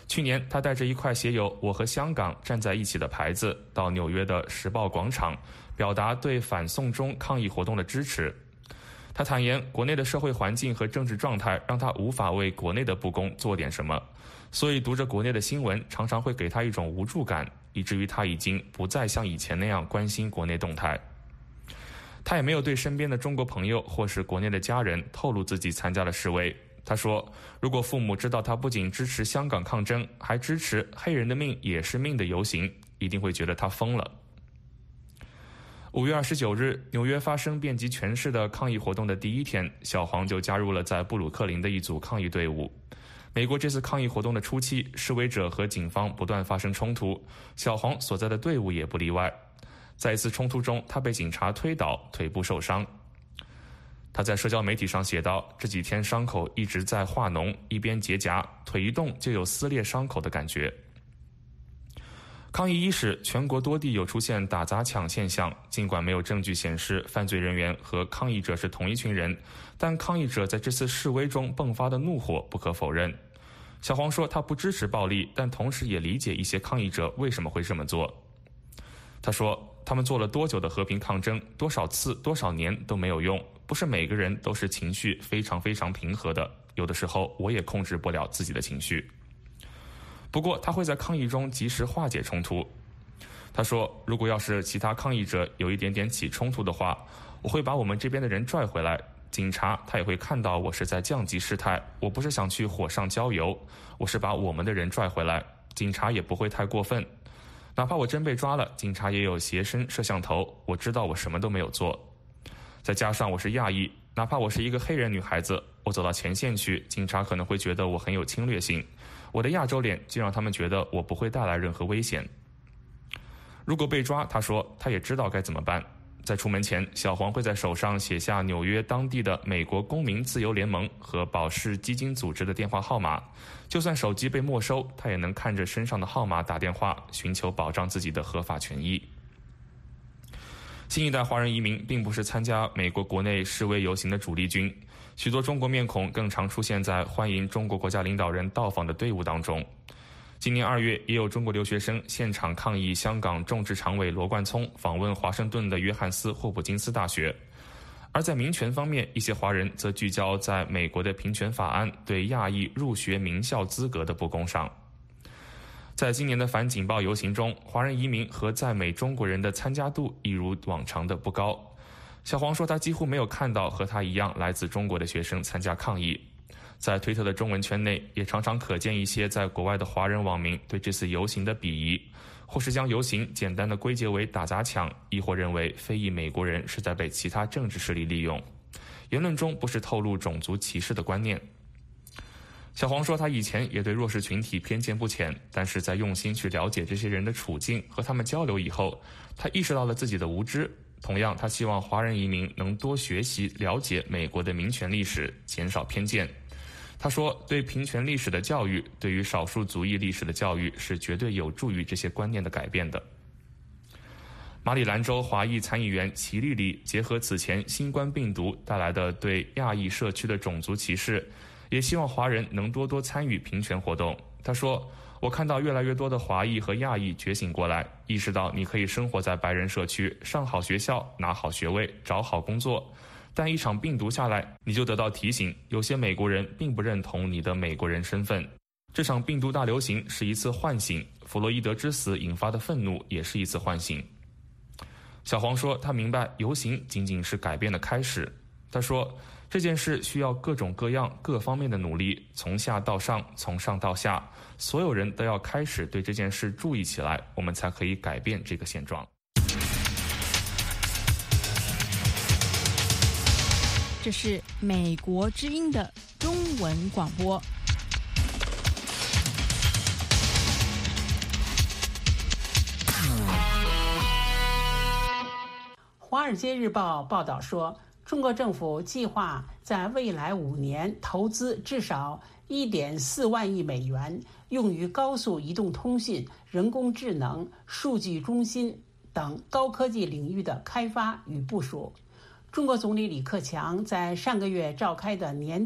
去年，他带着一块写有“我和香港站在一起”的牌子到纽约的时报广场，表达对反送中抗议活动的支持。他坦言，国内的社会环境和政治状态让他无法为国内的不公做点什么，所以读着国内的新闻常常会给他一种无助感，以至于他已经不再像以前那样关心国内动态。他也没有对身边的中国朋友或是国内的家人透露自己参加了示威。他说，如果父母知道他不仅支持香港抗争，还支持黑人的命也是命的游行，一定会觉得他疯了。5月29日，纽约发生遍及全市的抗议活动的第一天，小黄就加入了在布鲁克林的一组抗议队伍。美国这次抗议活动的初期，示威者和警方不断发生冲突，小黄所在的队伍也不例外。在一次冲突中，他被警察推倒，腿部受伤。他在社交媒体上写道，这几天伤口一直在化脓，一边结痂，腿一动就有撕裂伤口的感觉。抗议伊始，全国多地有出现打砸抢现象，尽管没有证据显示犯罪人员和抗议者是同一群人，但抗议者在这次示威中迸发的怒火不可否认。小黄说他不支持暴力，但同时也理解一些抗议者为什么会这么做。他说，他们做了多久的和平抗争，多少次多少年都没有用，不是每个人都是情绪非常非常平和的，有的时候我也控制不了自己的情绪。不过他会在抗议中及时化解冲突。他说，如果要是其他抗议者有一点点起冲突的话，我会把我们这边的人拽回来，警察他也会看到我是在降级事态，我不是想去火上浇油，我是把我们的人拽回来，警察也不会太过分。哪怕我真被抓了，警察也有斜身摄像头，我知道我什么都没有做。再加上我是亚裔，哪怕我是一个黑人女孩子，我走到前线去，警察可能会觉得我很有侵略性，我的亚洲脸就让他们觉得我不会带来任何危险。如果被抓，他说他也知道该怎么办。在出门前，小黄会在手上写下纽约当地的美国公民自由联盟和保释基金组织的电话号码，就算手机被没收，他也能看着身上的号码打电话，寻求保障自己的合法权益。新一代华人移民并不是参加美国国内示威游行的主力军，许多中国面孔更常出现在欢迎中国国家领导人到访的队伍当中。今年2月，也有中国留学生现场抗议香港众志常委罗冠聪访问华盛顿的约翰斯霍普金斯大学。而在民权方面，一些华人则聚焦在美国的平权法案对亚裔入学名校资格的不公上。在今年的反警暴游行中，华人移民和在美中国人的参加度一如往常的不高。小黄说，他几乎没有看到和他一样来自中国的学生参加抗议。在推特的中文圈内，也常常可见一些在国外的华人网民对这次游行的鄙夷，或是将游行简单的归结为打砸抢，亦或认为非裔美国人是在被其他政治势力利用。言论中不是透露种族歧视的观念。小黄说，他以前也对弱势群体偏见不浅，但是在用心去了解这些人的处境，和他们交流以后，他意识到了自己的无知。同样，他希望华人移民能多学习了解美国的民权历史，减少偏见。他说，对平权历史的教育，对于少数族裔历史的教育是绝对有助于这些观念的改变的。马里兰州华裔参议员齐丽丽结合此前新冠病毒带来的对亚裔社区的种族歧视，也希望华人能多多参与平权活动。他说，我看到越来越多的华裔和亚裔觉醒过来，意识到你可以生活在白人社区，上好学校，拿好学位，找好工作，但一场病毒下来，你就得到提醒，有些美国人并不认同你的美国人身份。这场病毒大流行是一次唤醒，弗洛伊德之死引发的愤怒也是一次唤醒。小黄说，他明白游行仅仅是改变的开始。他说，这件事需要各种各样各方面的努力，从下到上，从上到下，所有人都要开始对这件事注意起来，我们才可以改变这个现状。 这是美国之音的中文广播。 《华尔街日报》报道说，中国政府计划在未来5年投资至少1.4万亿美元，用于高速移动通信、人工智能、数据中心等高科技领域的开发与部署。中国总理李克强在上个月召开的年度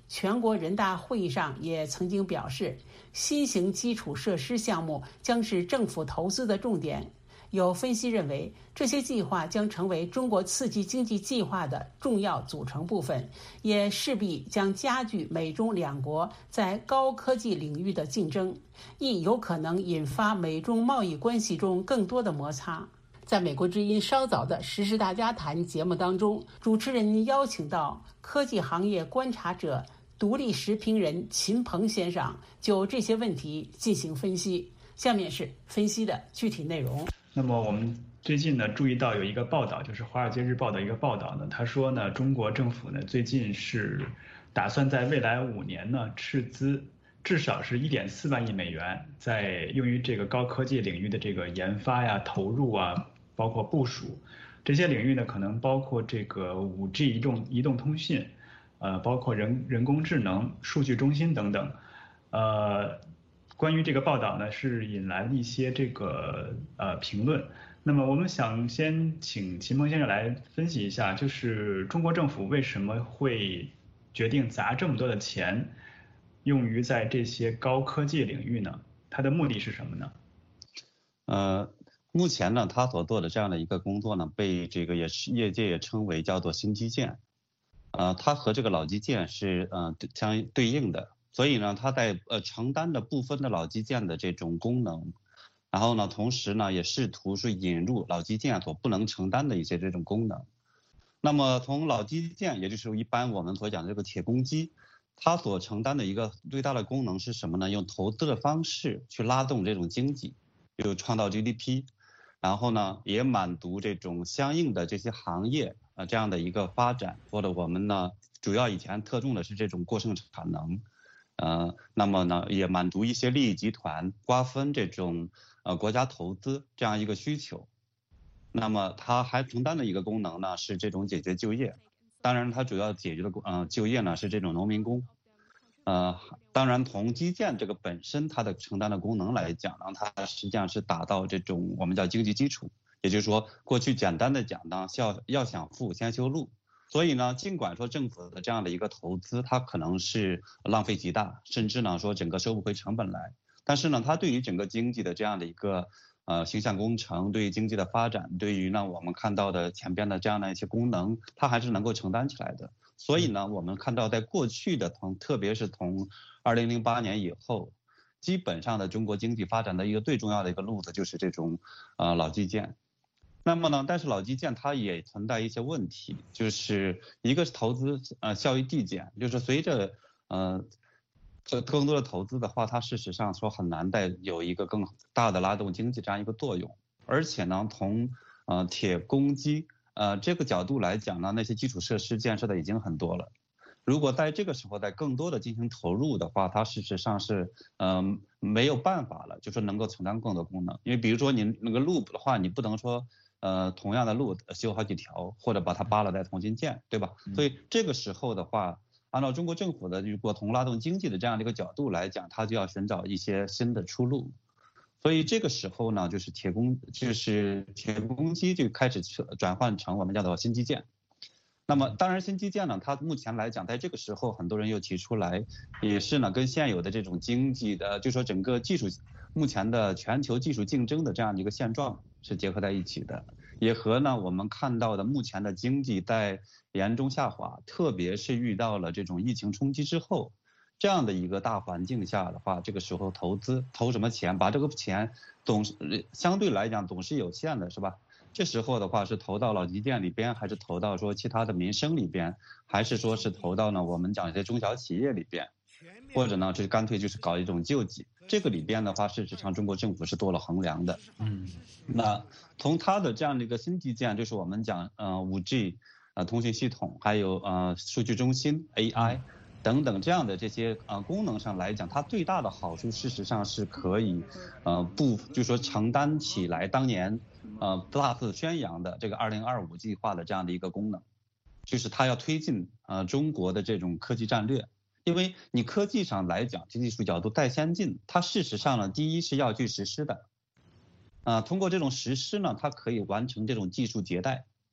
全国人大会议上也曾经表示，新型基础设施项目将是政府投资的重点。有分析认为，这些计划将成为中国刺激经济计划的重要组成部分，也势必将加剧美中两国在高科技领域的竞争，亦有可能引发美中贸易关系中更多的摩擦。在美国之音稍早的时事大家谈节目当中，主持人邀请到科技行业观察者、独立时评人秦鹏先生，就这些问题进行分析。下面是分析的具体内容。 那么我们最近呢注意到有一个报道，就是《华尔街日报》的一个报道呢，他说呢，中国政府呢最近是打算在未来5年呢斥资至少是1.4万亿美元，在用于这个高科技领域的这个研发呀、投入啊，包括部署。这些领域呢可能包括这个5G 移动通信，包括人工智能、数据中心等等。关于这个报道呢，是引来了一些这个评论。那么我们想先请秦鹏先生来分析一下，就是中国政府为什么会决定砸这么多的钱用于在这些高科技领域呢？它的目的是什么呢？ 目前呢，他所做的这样的一个工作呢，被这个业界也称为叫做新基建。它和这个老基建是相对应的。所以呢，它在承担的部分的老基建的这种功能，然后呢，同时呢，也试图是引入老基建所不能承担的一些这种功能。那么从老基建，也就是一般我们所讲的这个铁公鸡，它所承担的一个最大的功能是什么呢？用投资的方式去拉动这种经济，就创造 GDP， 然后呢，也满足这种相应的这些行业这样的一个发展，或者我们呢，主要以前侧重的是这种过剩产能。那么呢，也满足一些利益集团瓜分这种国家投资这样一个需求。那么它还承担的一个功能呢，是这种解决就业。当然，它主要解决的就业呢是这种农民工。当然从基建这个本身它的承担的功能来讲呢，它实际上是达到这种我们叫经济基础，也就是说过去简单的讲呢，要想富先修路。所以呢，尽管说政府的这样的一个投资，它可能是浪费极大，甚至呢说整个收不回成本来，但是呢，它对于整个经济的这样的一个形象工程，对于经济的发展，对于呢我们看到的前边的这样的一些功能，它还是能够承担起来的。所以呢，我们看到在过去的特别是从2008年以后，基本上的中国经济发展的一个最重要的一个路子就是这种老基建。那么呢，但是老基建它也存在一些问题，就是一个是投资效益递减，就是随着更多的投资的话，它事实上说很难再有一个更大的拉动经济这样一个作用。而且呢，从铁公鸡这个角度来讲呢，那些基础设施建设的已经很多了。如果在这个时候再更多的进行投入的话，它事实上是没有办法了，就是能够承担更多功能。因为比如说你那个路的话，你不能说同样的路修好几条，或者把它扒了再重新建，对吧？所以这个时候的话，按照中国政府的如果从拉动经济的这样的一个角度来讲，它就要寻找一些新的出路。所以这个时候呢，就是铁公鸡就开始转换成我们叫做新基建。那么当然新基建呢，它目前来讲，在这个时候很多人又提出来，也是呢跟现有的这种经济的，就说整个目前的全球技术竞争的这样一个现状是结合在一起的，也和呢我们看到的目前的经济在严重下滑，特别是遇到了这种疫情冲击之后，这样的一个大环境下的话，这个时候投什么钱，把这个钱相对来讲总是有限的，是吧？这时候的话是投到老基建里边，还是投到说其他的民生里边，还是说是投到呢我们讲一些中小企业里边，或者呢就干脆就是搞一种救济。这个里边的话，事实上中国政府是做了衡量的。那从它的这样的一个新基建，就是我们讲5G 通信系统，还有数据中心 AI 等等这样的这些功能上来讲，它最大的好处事实上是可以就说承担起来当年大肆宣扬的这个2025计划的这样的一个功能，就是它要推进中国的这种科技战略。因为你科技上来讲，技术角度再先进，它事实上呢，第一是要去实施的，通过这种实施呢，它可以完成这种技术迭代，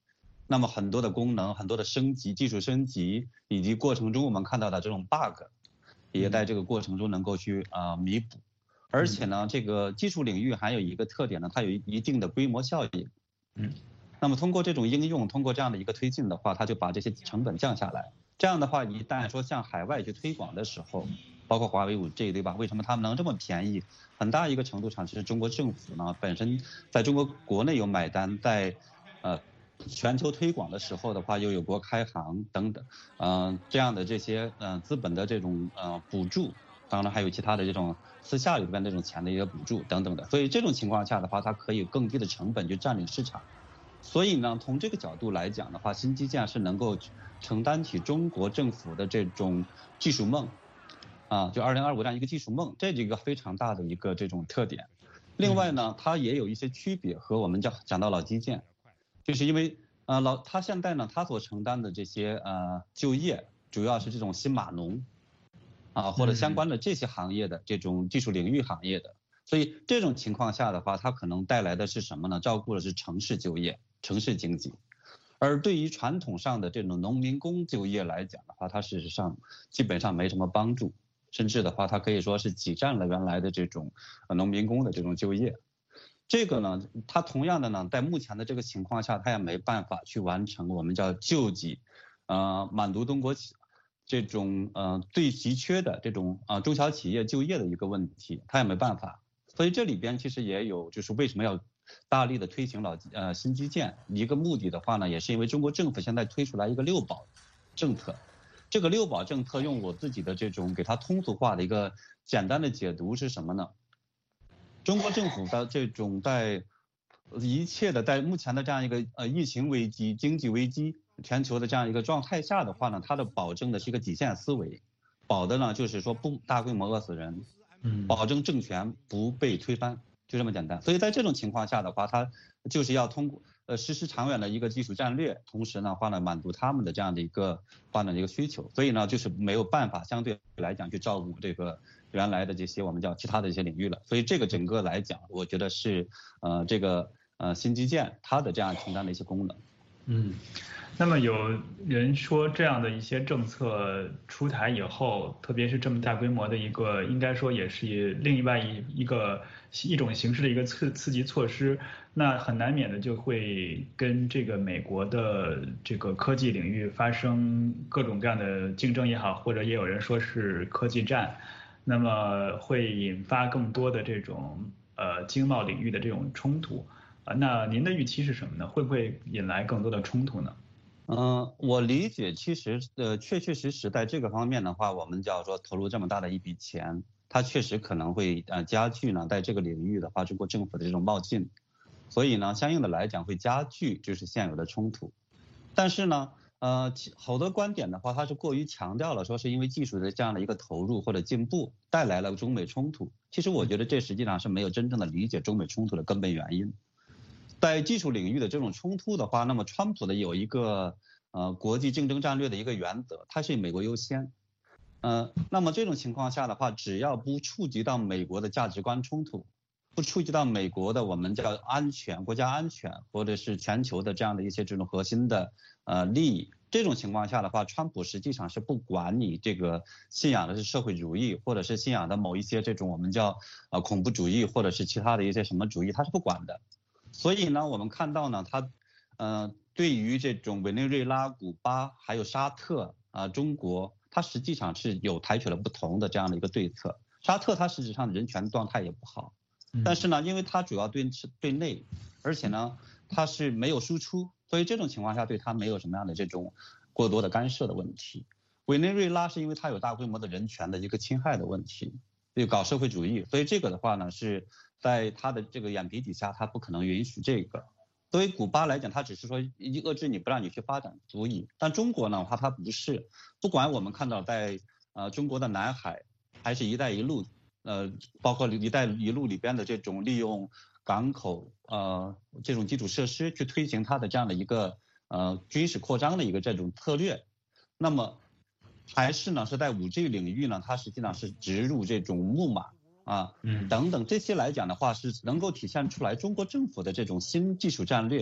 那么很多的功能、很多的升级、技术升级，以及过程中我们看到的这种 bug， 也在这个过程中能够去弥补。而且呢，这个技术领域还有一个特点呢，它有一定的规模效应。那么通过这种应用，通过这样的一个推进的话，它就把这些成本降下来。这样的话，一旦说向海外去推广的时候，包括华为 5G 对吧？为什么他们能这么便宜？很大一个程度上是中国政府呢本身在中国国内有买单，在全球推广的时候的话，又有国开行等等，这样的这些资本的这种补助，当然还有其他的这种私下里边这种钱的一个补助等等的，所以这种情况下的话，它可以更低的成本去占领市场。所以呢，从这个角度来讲的话，新基建是能够承担起中国政府的这种技术梦，就2025这样一个技术梦，这是一个非常大的一个这种特点。另外呢，它也有一些区别和我们讲到老基建，就是因为它现在呢，它所承担的这些就业，主要是这种新码农或者相关的这些行业的这种技术领域行业的，所以这种情况下的话，它可能带来的是什么呢？照顾的是城市就业、城市经济。而对于传统上的这种农民工就业来讲的话，它事实上基本上没什么帮助，甚至的话，它可以说是挤占了原来的这种农民工的这种就业。这个呢，它同样的呢，在目前的这个情况下，它也没办法去完成我们叫救济，满足中国这种最急缺的这种中小企业就业的一个问题，它也没办法。所以这里边其实也有，就是为什么要大力的推行新基建，一个目的的话呢，也是因为中国政府现在推出来一个6保政策。这个6保政策用我自己的这种给它通俗化的一个简单的解读是什么呢？中国政府的这种在一切的在目前的这样一个疫情危机、经济危机、全球的这样一个状态下的话呢，它的保证的是一个底线思维，保的呢就是说不大规模饿死人，保证政权不被推翻，就这么简单。所以在这种情况下的话，它就是要通过实施长远的一个技术战略，同时呢话呢满足他们的这样的一个发展的一个需求，所以呢就是没有办法相对来讲去照顾这个原来的这些我们叫其他的一些领域了。所以这个整个来讲，我觉得是这个新基建它的这样承担的一些功能。 那么有人说这样的一些政策出台以后，特别是这么大规模的一个，应该说也是另外一种形式的一个刺激措施，那很难免的就会跟这个美国的这个科技领域发生各种各样的竞争也好，或者也有人说是科技战，那么会引发更多的这种经贸领域的这种冲突。那您的预期是什么呢？会不会引来更多的冲突呢？ 我理解，其实确实在这个方面的话，我们叫说投入这么大的一笔钱，它确实可能会加剧呢，在这个领域的话，中国政府的这种冒进，所以呢，相应的来讲会加剧就是现有的冲突。但是呢，好多观点的话，它是过于强调了说是因为技术的这样的一个投入或者进步带来了中美冲突。其实我觉得这实际上是没有真正的理解中美冲突的根本原因。在技术领域的这种冲突的话，那么川普的有一个国际竞争战略的一个原则，它是以美国优先。那么这种情况下的话，只要不触及到美国的价值观冲突，不触及到美国的我们叫安全、国家安全或者是全球的这样的一些这种核心的利益，这种情况下的话，川普实际上是不管你这个信仰的是社会主义，或者是信仰的某一些这种我们叫恐怖主义，或者是其他的一些什么主义，他是不管的。所以呢，我们看到呢，它对于这种委内瑞拉、古巴还有沙特中国，它实际上是有采取了不同的这样的一个对策。沙特它实际上人权状态也不好，但是呢，因为它主要对内，而且呢它是没有输出，所以这种情况下对它没有什么样的这种过多的干涉的问题。委内瑞拉是因为它有大规模的人权的一个侵害的问题，又搞社会主义，所以这个的话呢是在他的这个眼皮底下，他不可能允许这个。作为古巴来讲，他只是说遏制你不让你去发展足矣。但中国呢，它不是，不管我们看到在中国的南海，还是一带一路，包括一带一路里边的这种利用港口这种基础设施去推行它的这样的一个军事扩张的一个这种策略，那么还是呢是在5G 领域呢，它实际上是植入这种木马等等这些来讲的话，是能够体现出来中国政府的这种新技术战略，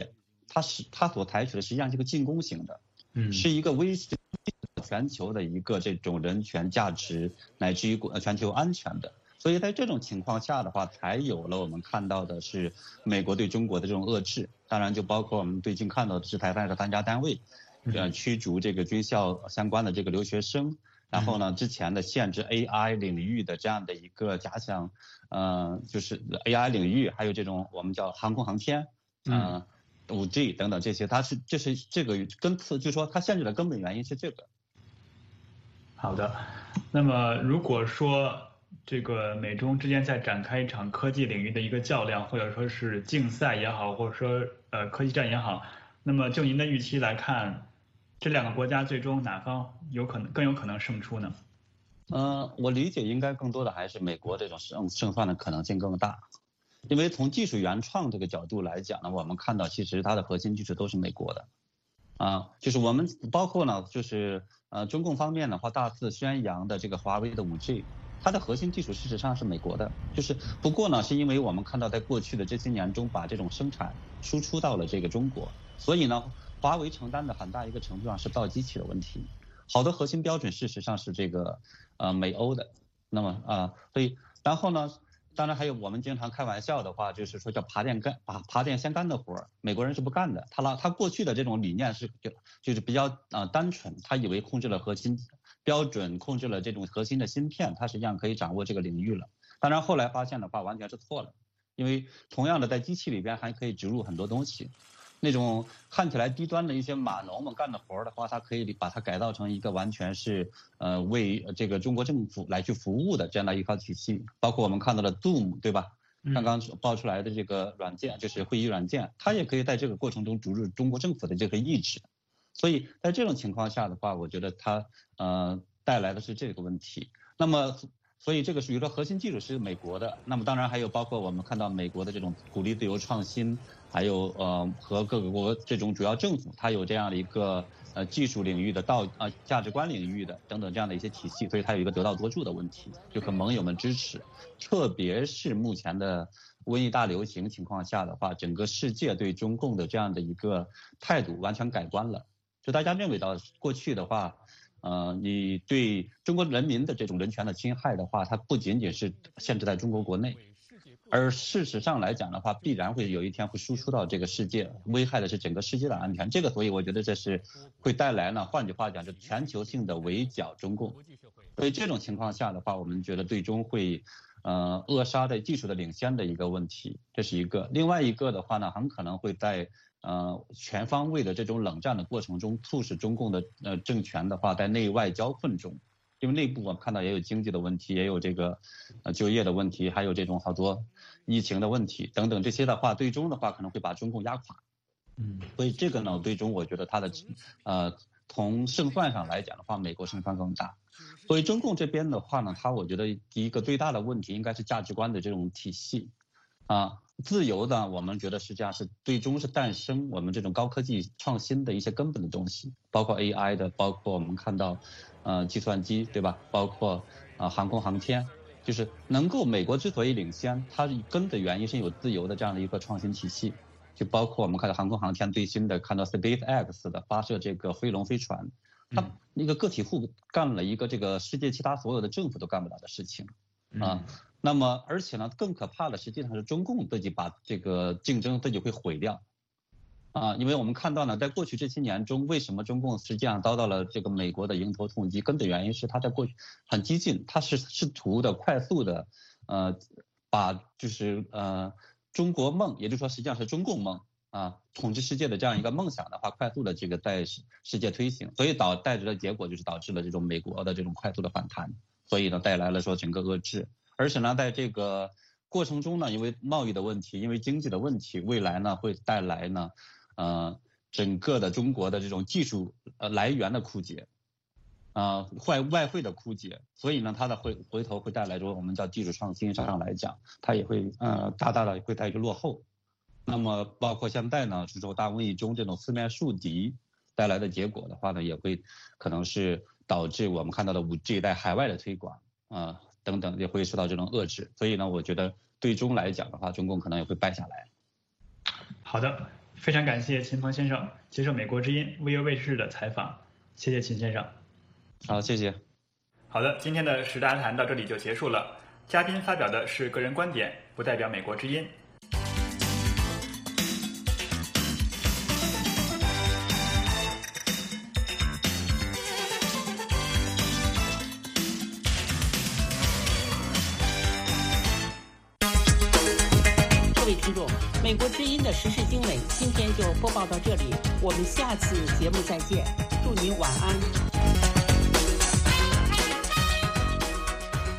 它所采取的实际上是一个进攻型的，是一个威胁全球的一个这种人权价值乃至于全球安全的。所以在这种情况下的话，才有了我们看到的是美国对中国的这种遏制，当然就包括我们最近看到的是台湾的3家单位，驱逐这个军校相关的这个留学生，然后呢之前的限制 AI 领域的这样的一个假想，就是 AI 领域，还有这种我们叫航空航天，5G 等等这些，这是这个就是说它限制的根本原因是这个。 好的，那么如果说这个美中之间在展开一场科技领域的一个较量，或者说是竞赛也好，或者说科技战也好，那么就您的预期来看，这2个国家最终哪方更有可能胜出呢？ 我理解应该更多的还是美国这种胜算的可能性更大，因为从技术原创这个角度来讲呢，我们看到其实它的核心技术都是美国的，就是我们包括呢就是中共方面的话大肆宣扬的这个华为的5G。它的核心技术事实上是美国的，就是不过呢，是因为我们看到在过去的这些年中，把这种生产输出到了这个中国，所以呢，华为承担的很大一个程度上是造机器的问题，好多核心标准事实上是这个美欧的，那么所以然后呢，当然还有我们经常开玩笑的话，就是说叫爬电线杆的活儿，美国人是不干的，他过去的这种理念就是比较单纯，他以为控制了核心标准，控制了这种核心的芯片，它实际上可以掌握这个领域了。当然后来发现的话完全是错了，因为同样的在机器里边还可以植入很多东西，那种看起来低端的一些码农们干的活的话，它可以把它改造成一个完全是为这个中国政府来去服务的这样的一套体系，包括我们看到的 Zoom 对吧？刚刚爆出来的这个软件就是会议软件，它也可以在这个过程中注入中国政府的这个意志。所以在这种情况下的话，我觉得它带来的是这个问题。那么所以这个属于说核心技术是美国的，那么当然还有包括我们看到美国的这种鼓励自由创新，还有和各个国这种主要政府，它有这样的一个技术领域的价值观领域的等等这样的一些体系，所以它有一个得道多助的问题，就和盟友们支持，特别是目前的瘟疫大流行情况下的话，整个世界对中共的这样的一个态度完全改观了。就大家认为到过去的话，你对中国人民的这种人权的侵害的话，它不仅仅是限制在中国国内，而事实上来讲的话，必然会有一天会输出到这个世界，危害的是整个世界的安全。这个所以我觉得这是会带来呢，换句话讲，就全球性的围剿中共。所以这种情况下的话，我们觉得最终会扼杀在技术的领先的一个问题，这是一个。另外一个的话呢，很可能会在全方位的这种冷战的过程中，促使中共的政权的话在内外交困中，因为内部我们看到也有经济的问题，也有这个就业的问题，还有这种好多疫情的问题等等，这些的话最终的话可能会把中共压垮。所以这个呢，最终我觉得它的从胜算上来讲的话，美国胜算更大。所以中共这边的话呢，我觉得一个最大的问题应该是价值观的这种体系自由呢，我们觉得实际上是最终是诞生我们这种高科技创新的一些根本的东西，包括 AI 的，包括我们看到计算机对吧，包括航空航天，就是能够美国之所以领先，它根的原因是有自由的这样的一个创新体系，就包括我们看到航空航天最新的看到 SpaceX 的发射这个飞龙飞船，它那个个体户干了一个这个世界其他所有的政府都干不了的事情那么而且呢，更可怕的实际上是中共自己把这个竞争自己会毁掉因为我们看到呢，在过去这些年中，为什么中共实际上遭到了这个美国的迎头痛击，根本原因是他在过去很激进，他是试图的快速的把就是中国梦，也就是说实际上是中共梦统治世界的这样一个梦想的话，快速的这个在世界推行，所以带来的结果就是导致了这种美国的这种快速的反弹，所以呢带来了说整个遏制。而且呢，在这个过程中呢，因为贸易的问题，因为经济的问题，未来呢会带来呢，整个的中国的这种技术来源的枯竭，外汇的枯竭，所以呢，它的回头会带来说我们叫技术创新上来讲，它也会大大的会带一个落后。那么包括现在呢，就是说大瘟疫中这种四面树敌带来的结果的话呢，也会可能是导致我们看到的5G 在海外的推广等等也会受到这种遏制，所以呢，我觉得最终来讲的话，中共可能也会败下来。 好的， 非常感谢秦鹏先生接受美国之音 VOA 卫视的采访，谢谢秦先生。 好，谢谢。 好的，今天的时大谈到这里就结束了。嘉宾发表的是个人观点，不代表美国之音。 各位听众，美国之音的时事经纬今天就播报到这里，我们下次节目再见，祝您晚安。